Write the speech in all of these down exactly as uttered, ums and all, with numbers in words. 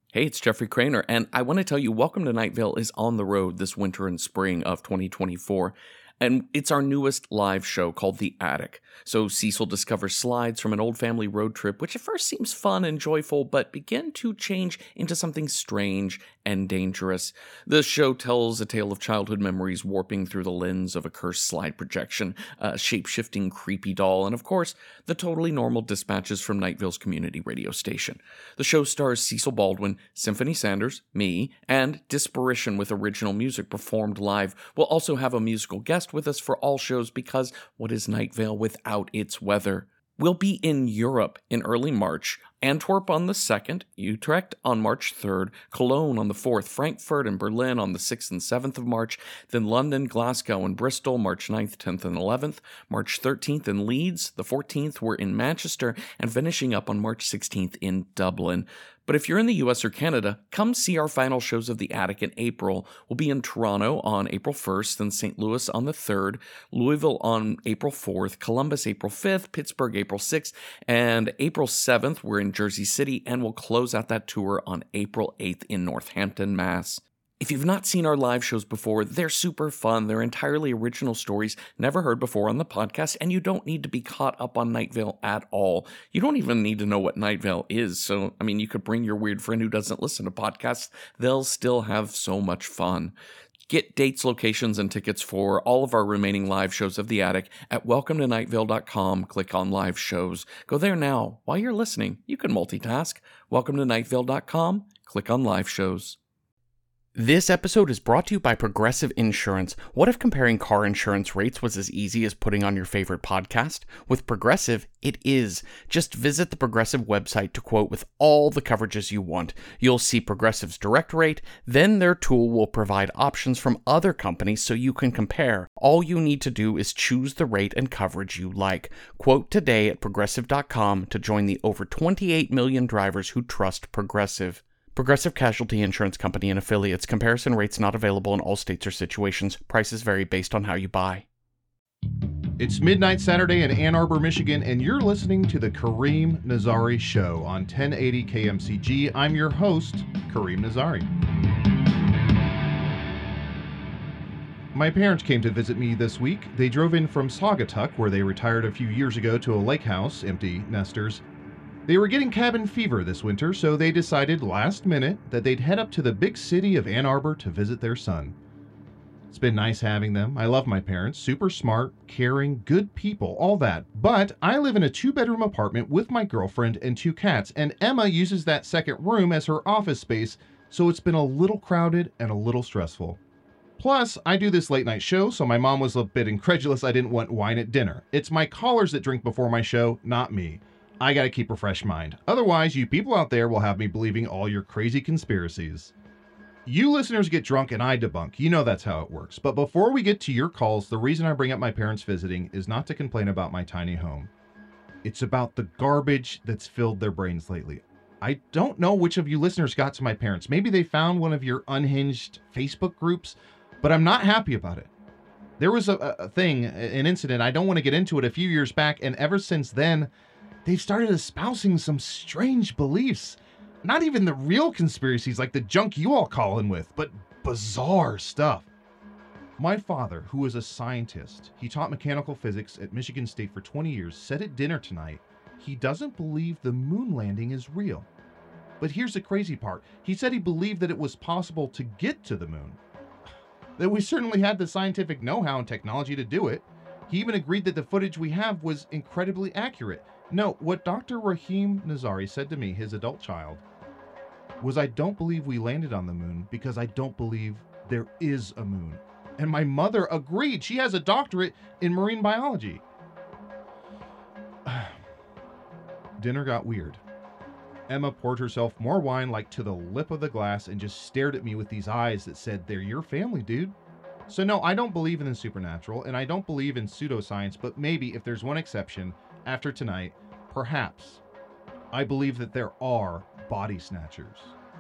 Hey, it's Jeffrey Craner, and I want to tell you, Welcome to Night Vale is on the road this winter and spring of twenty twenty-four, and it's our newest live show called The Attic. So Cecil discovers slides from an old family road trip, which at first seems fun and joyful, but begin to change into something strange and dangerous. The show tells a tale of childhood memories warping through the lens of a cursed slide projection, a shape-shifting creepy doll, and of course, the totally normal dispatches from Night Vale's community radio station. The show stars Cecil Baldwin, Symphony Sanders, me, and Disparition with original music performed live. We'll also have a musical guest with us for all shows because what is Night Vale without its weather? We'll be in Europe in early March, Antwerp on the second, Utrecht on March third, Cologne on the fourth, Frankfurt and Berlin on the sixth and seventh of March, then London, Glasgow, and Bristol March ninth, tenth, and eleventh, March thirteenth in Leeds, the fourteenth we're in Manchester, and finishing up on March sixteenth in Dublin. But if you're in the U S or Canada, come see our final shows of The Attic in April. We'll be in Toronto on April first, then Saint Louis on the third, Louisville on April fourth, Columbus April fifth, Pittsburgh April sixth, and April seventh we're in Jersey City, and we'll close out that tour on April eighth in Northampton, Mass. If you've not seen our live shows before, they're super fun. They're entirely original stories never heard before on the podcast, and you don't need to be caught up on Night Vale at all. You don't even need to know what Night Vale is. So, I mean, you could bring your weird friend who doesn't listen to podcasts. They'll still have so much fun. Get dates, locations, and tickets for all of our remaining live shows of The Attic at welcome to night vale dot com. Click on live shows. Go there now. While you're listening, you can multitask. welcome to night vale dot com. Click on live shows. This episode is brought to you by Progressive Insurance. What if comparing car insurance rates was as easy as putting on your favorite podcast? With Progressive, it is. Just visit the Progressive website to quote with all the coverages you want. You'll see Progressive's direct rate, then their tool will provide options from other companies so you can compare. All you need to do is choose the rate and coverage you like. Quote today at progressive dot com to join the over twenty-eight million drivers who trust Progressive. Progressive Casualty Insurance Company and Affiliates. Comparison rates not available in all states or situations. Prices vary based on how you buy. It's midnight Saturday in Ann Arbor, Michigan, and you're listening to the Kareem Nazari Show on ten eighty K M C G. I'm your host, Kareem Nazari. My parents came to visit me this week. They drove in from Saugatuck, where they retired a few years ago, to a lake house, empty nesters. They were getting cabin fever this winter, so they decided last minute that they'd head up to the big city of Ann Arbor to visit their son. It's been nice having them. I love my parents. Super smart, caring, good people, all that. But I live in a two-bedroom apartment with my girlfriend and two cats, and Emma uses that second room as her office space, so it's been a little crowded and a little stressful. Plus, I do this late-night show, so my mom was a bit incredulous I didn't want wine at dinner. It's my callers that drink before my show, not me. I gotta keep a fresh mind. Otherwise, you people out there will have me believing all your crazy conspiracies. You listeners get drunk and I debunk. You know that's how it works. But before we get to your calls, the reason I bring up my parents visiting is not to complain about my tiny home. It's about the garbage that's filled their brains lately. I don't know which of you listeners got to my parents. Maybe they found one of your unhinged Facebook groups, but I'm not happy about it. There was a, a thing, an incident, I don't want to get into it, a few years back, and ever since then, they've started espousing some strange beliefs. Not even the real conspiracies like the junk you all call in with, but bizarre stuff. My father, who is a scientist, he taught mechanical physics at Michigan State for twenty years, said at dinner tonight he doesn't believe the moon landing is real. But here's the crazy part. He said he believed that it was possible to get to the moon. That we certainly had the scientific know-how and technology to do it. He even agreed that the footage we have was incredibly accurate. No, what Doctor Raheem Nazari said to me, his adult child, was I don't believe we landed on the moon because I don't believe there is a moon. And my mother agreed. She has a doctorate in marine biology. Dinner got weird. Emma poured herself more wine like to the lip of the glass and just stared at me with these eyes that said, they're your family, dude. So no, I don't believe in the supernatural and I don't believe in pseudoscience, but maybe if there's one exception, after tonight, perhaps, I believe that there are body snatchers.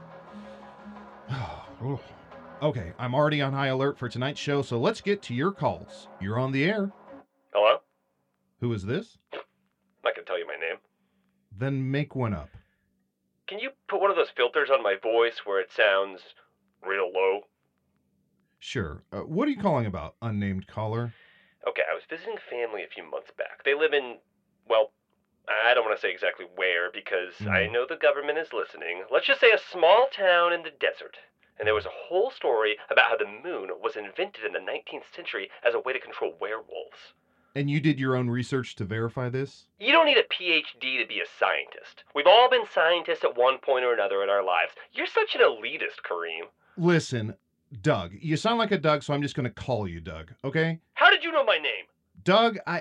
Okay, I'm already on high alert for tonight's show, so let's get to your calls. You're on the air. Hello? Who is this? I'm not going to tell you my name. Then make one up. Can you put one of those filters on my voice where it sounds real low? Sure. Uh, what are you calling about, unnamed caller? Okay, I was visiting family a few months back. They live in, well, I don't want to say exactly where because Mm. I know the government is listening. Let's just say a small town in the desert. And there was a whole story about how the moon was invented in the nineteenth century as a way to control werewolves. And you did your own research to verify this? You don't need a P H D to be a scientist. We've all been scientists at one point or another in our lives. You're such an elitist, Kareem. Listen, Doug, you sound like a Doug, so I'm just going to call you Doug, okay? How did you know my name? Doug, I...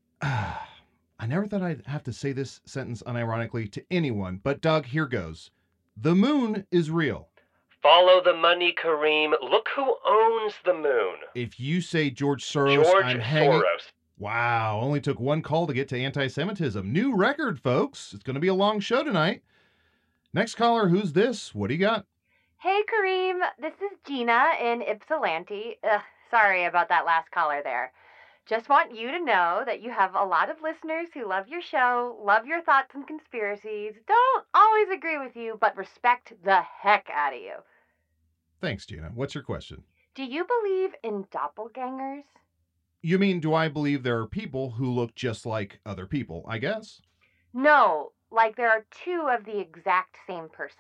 I never thought I'd have to say this sentence unironically to anyone, but Doug, here goes. The moon is real. Follow the money, Kareem. Look who owns the moon. If you say George Soros, George I'm hanging... Soros. Wow, only took one call to get to anti-Semitism. New record, folks. It's going to be a long show tonight. Next caller, who's this? What do you got? Hey, Kareem. This is Gina in Ypsilanti. Ugh, sorry about that last caller there. Just want you to know that you have a lot of listeners who love your show, love your thoughts and conspiracies, don't always agree with you, but respect the heck out of you. Thanks, Gina. What's your question? Do you believe in doppelgangers? You mean, do I believe there are people who look just like other people, I guess? No, like there are two of the exact same person.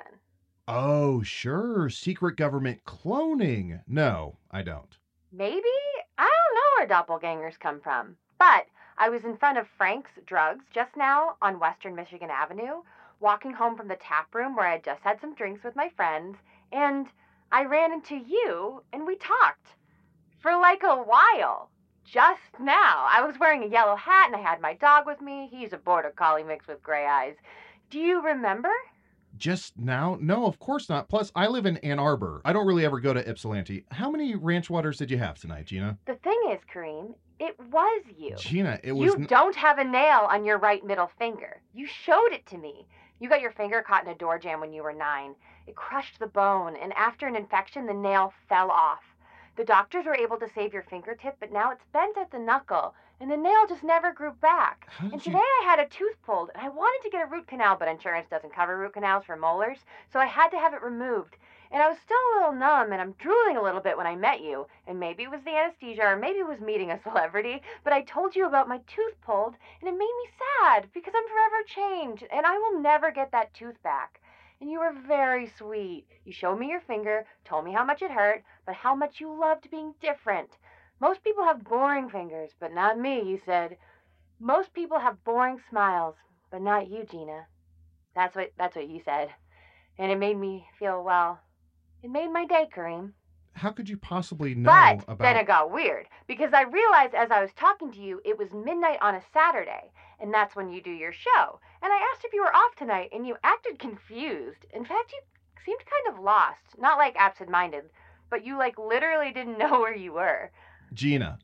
Oh, sure. Secret government cloning. No, I don't. Maybe? I don't know where doppelgangers come from. But I was in front of Frank's Drugs just now on Western Michigan Avenue, walking home from the tap room where I had just had some drinks with my friends, and I ran into you, and we talked. For like a while. Just now. I was wearing a yellow hat, and I had my dog with me. He's a border collie mixed with gray eyes. Do you remember? Just now? No, of course not. Plus, I live in Ann Arbor. I don't really ever go to Ypsilanti. How many ranch waters did you have tonight, Gina? The thing is, Kareem, it was you. Gina, it was... You n- don't have a nail on your right middle finger. You showed it to me. You got your finger caught in a door jamb when you were nine. It crushed the bone, and after an infection, the nail fell off. The doctors were able to save your fingertip, but now it's bent at the knuckle, and the nail just never grew back. How did And you- today I had a tooth pulled, and I wanted to get a root canal, but insurance doesn't cover root canals for molars, so I had to have it removed. And I was still a little numb, and I'm drooling a little bit when I met you, and maybe it was the anesthesia, or maybe it was meeting a celebrity, but I told you about my tooth pulled, and it made me sad, because I'm forever changed, and I will never get that tooth back. And you were very sweet. You showed me your finger, told me how much it hurt, but how much you loved being different. Most people have boring fingers, but not me, you said. Most people have boring smiles, but not you, Gina. That's what that's what you said. And it made me feel, well, it made my day, Kareem. How could you possibly know But about... then it got weird, because I realized as I was talking to you, it was midnight on a Saturday, and that's when you do your show. And I asked if you were off tonight, and you acted confused. In fact, you seemed kind of lost. Not like absent-minded, but you, like, literally didn't know where you were. Gina,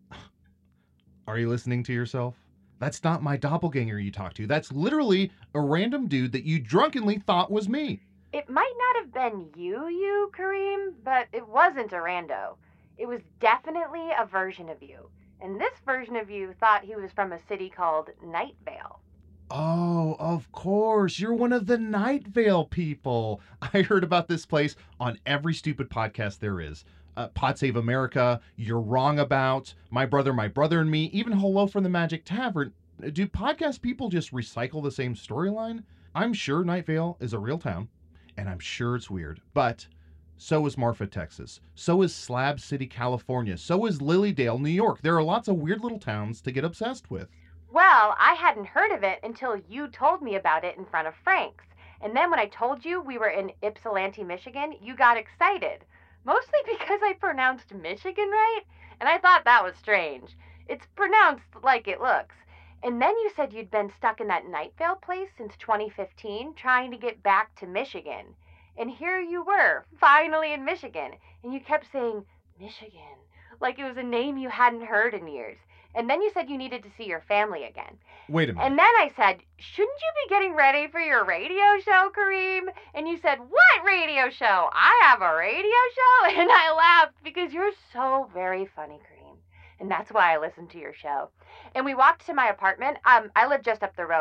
are you listening to yourself? That's not my doppelganger you talked to. That's literally a random dude that you drunkenly thought was me. It might not have been you, you, Kareem, but it wasn't a rando. It was definitely a version of you. And this version of you thought he was from a city called Night Vale. Oh, of course. You're one of the Night Vale people. I heard about this place on every stupid podcast there is. Uh, Pod Save America, You're Wrong About, My Brother, My Brother and Me, even Hello from the Magic Tavern. Do podcast people just recycle the same storyline? I'm sure Night Vale is a real town, and I'm sure it's weird. But so is Marfa, Texas. So is Slab City, California. So is Lilydale, New York. There are lots of weird little towns to get obsessed with. Well, I hadn't heard of it until you told me about it in front of Frank's. And then when I told you we were in Ypsilanti, Michigan, you got excited. Mostly because I pronounced Michigan right, and I thought that was strange. It's pronounced like it looks. And then you said you'd been stuck in that Night Vale place since twenty fifteen, trying to get back to Michigan. And here you were, finally in Michigan, and you kept saying, Michigan, like it was a name you hadn't heard in years. And then you said you needed to see your family again. Wait a minute. And then I said, shouldn't you be getting ready for your radio show, Kareem? And you said, what radio show? I have a radio show? And I laughed because you're so very funny, Kareem. And that's why I listened to your show. And we walked to my apartment. Um, I live just up the road.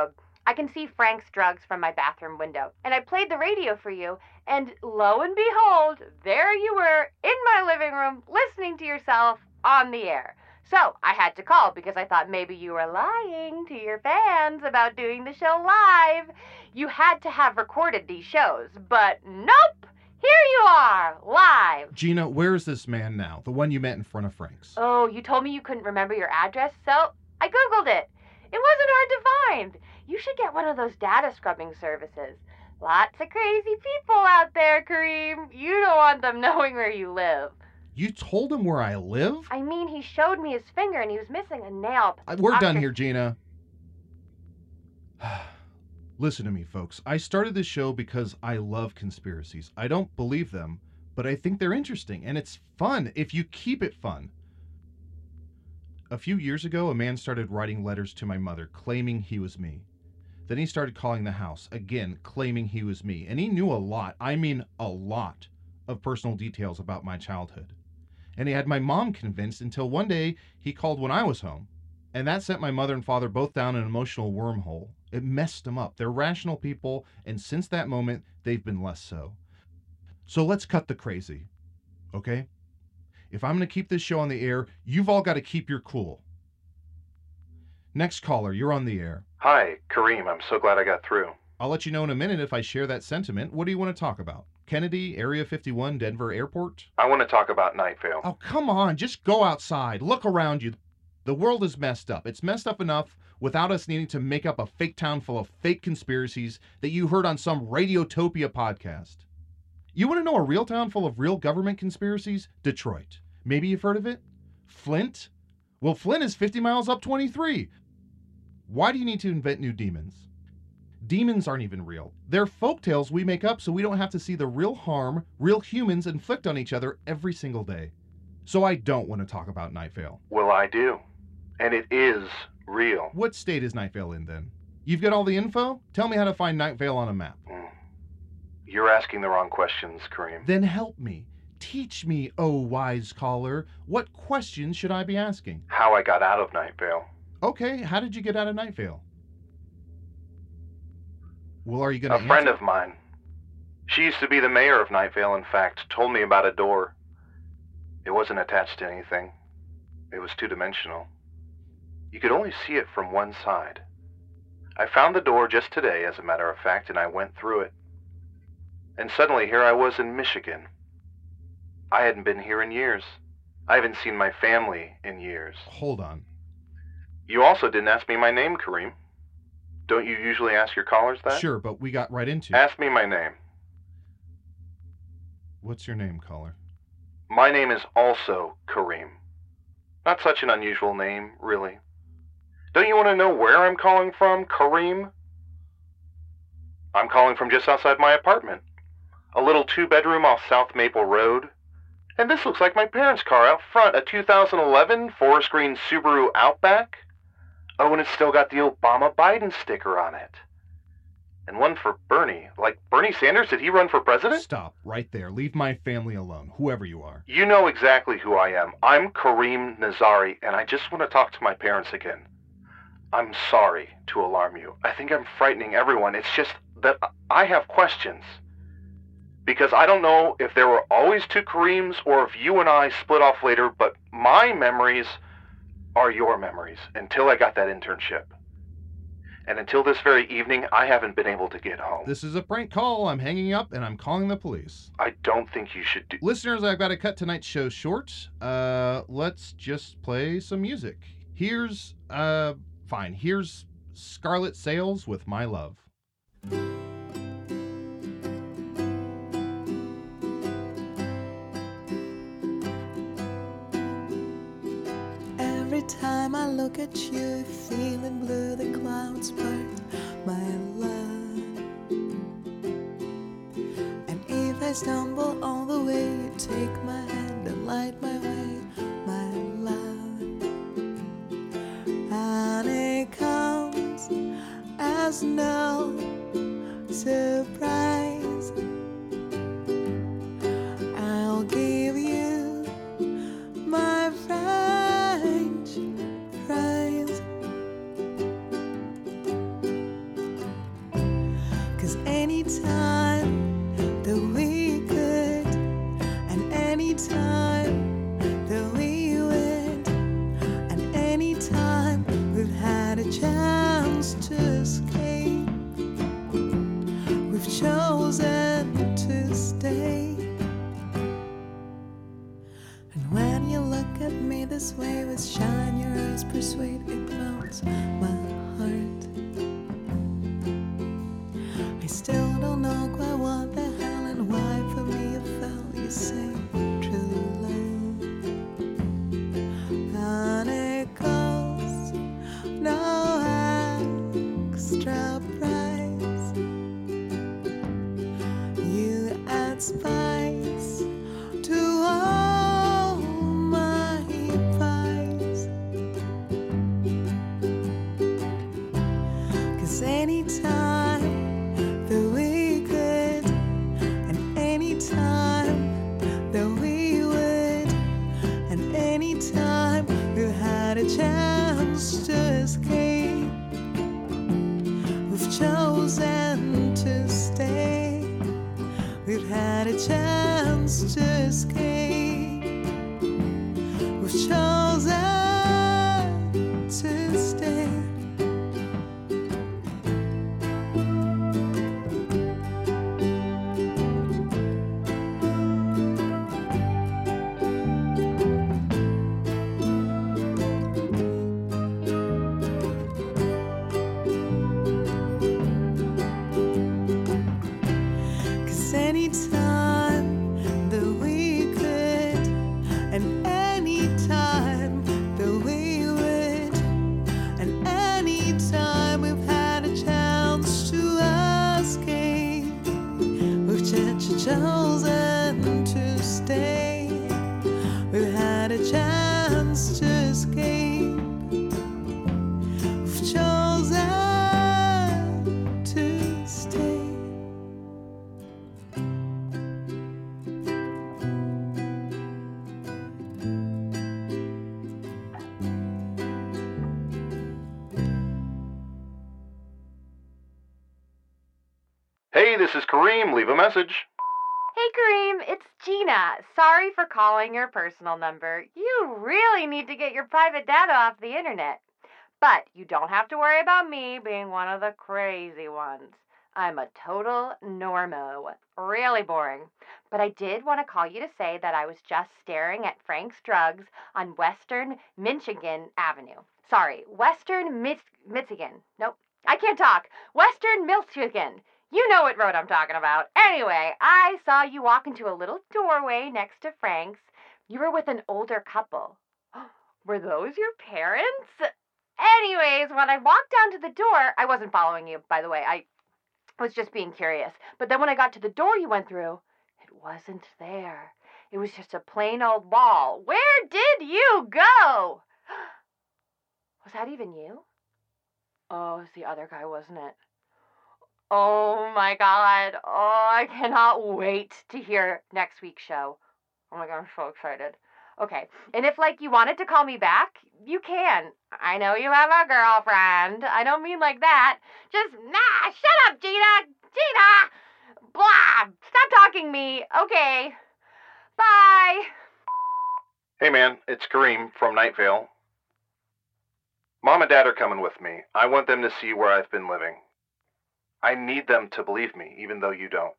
I can see Frank's drugs from my bathroom window. And I played the radio for you, and lo and behold, there you were in my living room listening to yourself on the air. So I had to call because I thought maybe you were lying to your fans about doing the show live. You had to have recorded these shows, but nope! Here you are, live. Gina, where is this man now? The one you met in front of Frank's. Oh, you told me you couldn't remember your address, so I Googled it. It wasn't hard to find. You should get one of those data scrubbing services. Lots of crazy people out there, Kareem. You don't want them knowing where you live. You told him where I live? I mean, he showed me his finger and he was missing a nail. I, we're Doctor... done here, Gina. Listen to me, folks. I started this show because I love conspiracies. I don't believe them, but I think they're interesting, and it's fun if you keep it fun. A few years ago, a man started writing letters to my mother, claiming he was me. Then he started calling the house, again, claiming he was me. And he knew a lot, I mean a lot, of personal details about my childhood. And he had my mom convinced until one day he called when I was home. And that sent my mother and father both down an emotional wormhole. It messed them up. They're rational people, and since that moment, they've been less so. So let's cut the crazy, okay? If I'm going to keep this show on the air, you've all got to keep your cool. Next caller, you're on the air. Hi, Kareem. I'm so glad I got through. I'll let you know in a minute if I share that sentiment. What do you want to talk about? Kennedy, Area fifty-one, Denver Airport? I want to talk about Night Vale. Oh, come on. Just go outside. Look around you. The world is messed up. It's messed up enough without us needing to make up a fake town full of fake conspiracies that you heard on some Radiotopia podcast. You want to know a real town full of real government conspiracies? Detroit. Maybe you've heard of it? Flint? Well, Flint is fifty miles up twenty-three. Why do you need to invent new demons? Demons aren't even real. They're folktales we make up so we don't have to see the real harm real humans inflict on each other every single day. So I don't want to talk about Night Vale. Well, I do. And it is real. What state is Night Vale in then? You've got all the info? Tell me how to find Night Vale on a map. Mm. You're asking the wrong questions, Kareem. Then help me. Teach me, oh wise caller. What questions should I be asking? How I got out of Night Vale. Okay, how did you get out of Night Vale? Well, are you going to A friend of mine. She used to be the mayor of Night Vale, in fact, told me about a door. It wasn't attached to anything. It was two-dimensional. You could only see it from one side. I found the door just today, as a matter of fact, and I went through it. And suddenly here I was in Michigan. I hadn't been here in years. I haven't seen my family in years. Hold on. You also didn't ask me my name, Kareem. Don't you usually ask your callers that? Sure, but we got right into it. Ask me my name. What's your name, caller? My name is also Kareem. Not such an unusual name, really. Don't you want to know where I'm calling from, Kareem? I'm calling from just outside my apartment. A little two-bedroom off South Maple Road. And this looks like my parents' car out front, a two thousand eleven four-screen Subaru Outback. Oh, and it's still got the Obama Biden sticker on it. And one for Bernie. Like Bernie Sanders, did he run for president? Stop right there. Leave my family alone, whoever you are. You know exactly who I am. I'm Kareem Nazari, and I just want to talk to my parents again. I'm sorry to alarm you. I think I'm frightening everyone. It's just that I have questions. Because I don't know if there were always two Kareems or if you and I split off later, but my memories are your memories until I got that internship. And until this very evening, I haven't been able to get home. This is a prank call. I'm hanging up and I'm calling the police. I don't think you should do... Listeners, I've got to cut tonight's show short. Uh, let's just play some music. Here's, uh, fine. Here's Scarlet Sails with My Love. Every time I look at you, feeling blue, the clouds part, my love. And if I stumble all the way, you take my hand and light my way, my love. And it comes as no surprise. I'll give you my French fries. this way with shine your eyes, persuade it melts my heart. I still don't know quite what the hell and why for me it fell. You say true love, and it costs no extra price. You add spice to all my pies. 'Cause anytime that we could, and anytime that we would, and anytime we had a chance to escape, we've chosen to stay. We've had a chance to escape. We've chosen to stay. Anytime that we could, and anytime that we would, and anytime we've had a chance to escape, we've ch- ch- chosen to stay. We've had a chance to escape. We've chosen to stay. Hey, this is Kareem. Leave a message. Hey, Kareem, it's Gina. Sorry for calling your personal number. You really need to get your private data off the internet. But you don't have to worry about me being one of the crazy ones. I'm a total normo. Really boring. But I did want to call you to say that I was just staring at Frank's Drugs on Western Michigan Avenue. Sorry, Western Mich- Michigan. Nope, I can't talk. Western Michigan. You know what road I'm talking about. Anyway, I saw you walk into a little doorway next to Frank's. You were with an older couple. Were those your parents? Anyways, when I walked down to the door, I wasn't following you, by the way. I was just being curious. But then when I got to the door you went through, it wasn't there. It was just a plain old wall. Where did you go? Was that even you? Oh, it was the other guy, wasn't it? Oh my God. Oh, I cannot wait to hear next week's show. Oh my God, I'm so excited. Okay, and if, like, you wanted to call me back, you can. I know you have a girlfriend. I don't mean like that. Just, nah, shut up, Gina. Gina! Blah! Stop talking me. Okay. Bye. Hey, man, it's Kareem from Night Vale. Mom and Dad are coming with me. I want them to see where I've been living. I need them to believe me, even though you don't.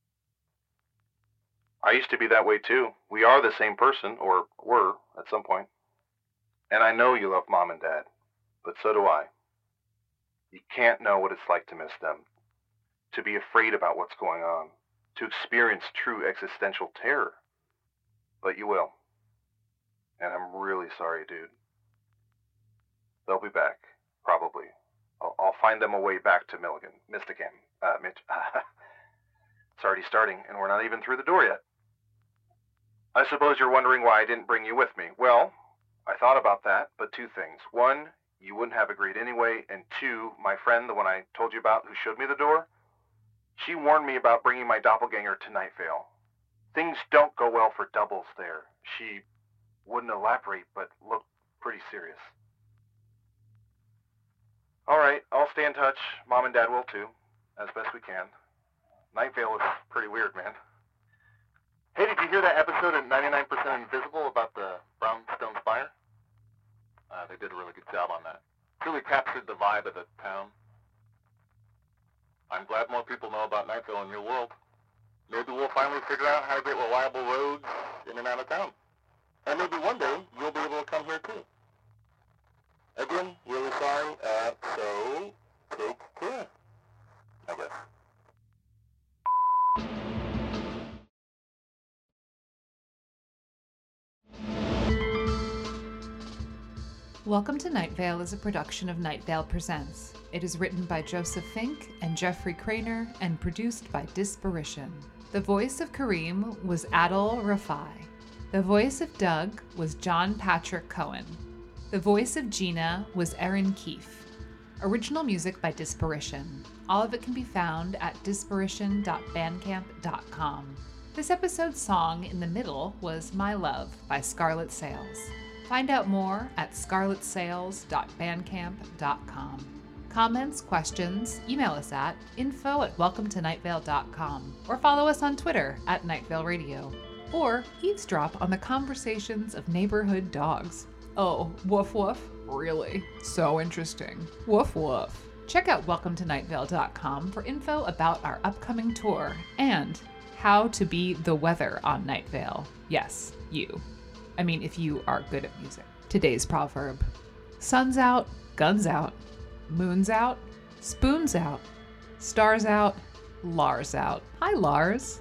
I used to be that way too. We are the same person, or were, at some point. And I know you love Mom and Dad, but so do I. You can't know what it's like to miss them, to be afraid about what's going on, to experience true existential terror. But you will. And I'm really sorry, dude. They'll be back, probably. I'll, I'll find them a way back to Milligan, Mystican, uh, Mitch. It's already starting, and we're not even through the door yet. I suppose you're wondering why I didn't bring you with me. Well, I thought about that, but two things. One, you wouldn't have agreed anyway, and two, my friend, the one I told you about who showed me the door, she warned me about bringing my doppelganger to Night Vale. Things don't go well for doubles there. She wouldn't elaborate, but looked pretty serious. All right, I'll stay in touch. Mom and Dad will too, as best we can. Night Vale is pretty weird, man. Hey, did you hear that episode of ninety-nine percent Invisible about the Brownstone Fire? Uh, they did a really good job on that. Really captured the vibe of the town. I'm glad more people know about Night Vale in your world. Maybe we'll finally figure out how to get reliable roads in and out of town. And maybe one day you'll be able to come here too. Again, really sorry, uh, so take care, I guess. Welcome to Night Vale is a production of Night Vale Presents. It is written by Joseph Fink and Jeffrey Craner and produced by Disparition. The voice of Kareem was Adil Rafai. The voice of Doug was John Patrick Cohen. The voice of Gina was Erin Keefe. Original music by Disparition. All of it can be found at disparition dot bandcamp dot com. This episode's song in the middle was My Love by Scarlet Sales. Find out more at scarlet sales dot bandcamp dot com. Comments, questions, email us at info at welcome to night vale dot com or follow us on Twitter at Night Vale Radio. Or eavesdrop on the conversations of neighborhood dogs. Oh, woof woof? Really? So interesting. Woof woof. Check out welcome to night vale dot com for info about our upcoming tour and how to be the weather on Night Vale. Yes, you. I mean, if you are good at music. Today's proverb. Sun's out, guns out, moon's out, spoon's out, stars out, Lars out. Hi, Lars.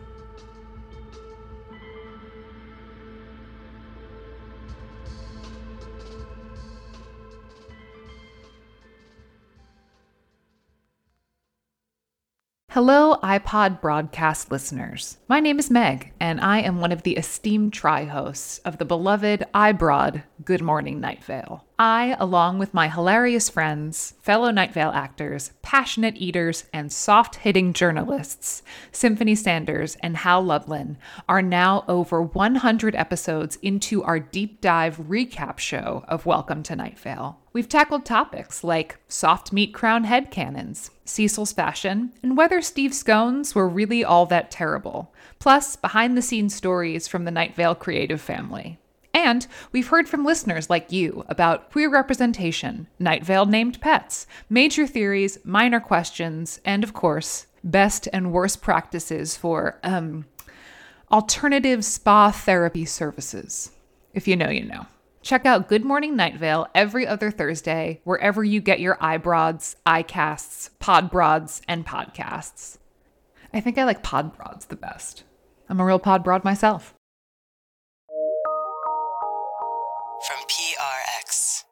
Hello, iPod broadcast listeners. My name is Meg, and I am one of the esteemed tri-hosts of the beloved iBroad Good Morning Night Vale. I, along with my hilarious friends, fellow Night Vale actors, passionate eaters, and soft-hitting journalists, Symphony Sanders and Hal Lublin, are now over one hundred episodes into our deep dive recap show of Welcome to Night Vale. We've tackled topics like soft meat crown headcanons, Cecil's fashion, and whether Steve scones were really all that terrible, plus behind-the-scenes stories from the Night Vale creative family. And we've heard from listeners like you about queer representation, Night Vale named pets, major theories, minor questions, and of course, best and worst practices for, um, alternative spa therapy services. If you know, you know. Check out Good Morning Night Vale every other Thursday, wherever you get your iBroads, iCasts, Podbroads, and podcasts. I think I like Podbroads the best. I'm a real Podbroad myself. From P R X.